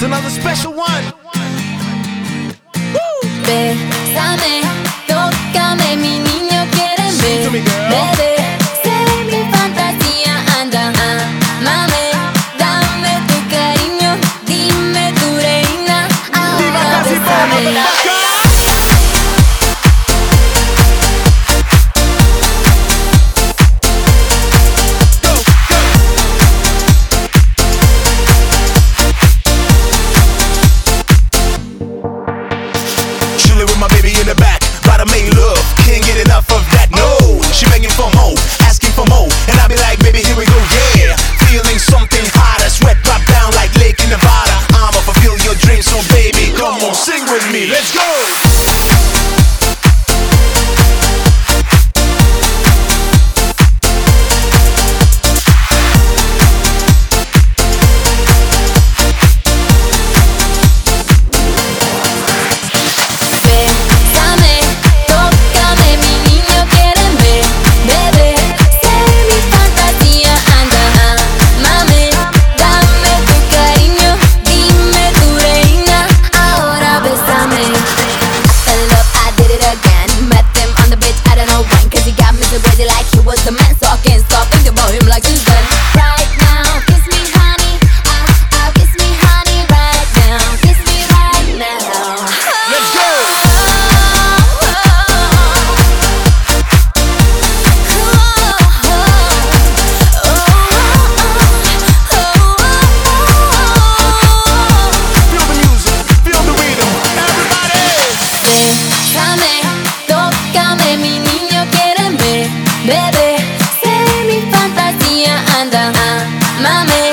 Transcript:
another special one. Woo! Bésame, tócame, mi niño quiere Sing to me, girl. bebé, sé mi fantasía, anda, amame, dame tu cariño, dime tu reina, Diva ahora casi bésame. motherfucker. Chilling with my baby in the back, by the main love. Can't get enough of that, no. She begging for more, asking for more, and I be like, baby, here we go, yeah. Feeling something hotter, sweat drop down like Lake in Nevada. I'ma fulfill your dreams, so baby, come on, sing with me, let's go. Bésame, tócame, mi niño quiere bebé, sé mi fantasía, anda, amame, dame tu cariño, dime tu reina, ahora bésame. I fell in love, I did it again. Met him on the beach, I don't know when, cause he got me so crazy like he was the man, so I can't stop thinking about him like he's done. Right now, kiss me honey, kiss me honey right now, kiss me right now. Let's go. Feel the music, feel the rhythm, everybody. Bésame, tócame, mi niño quiere bebé, sé mi fantasía, anda, amame.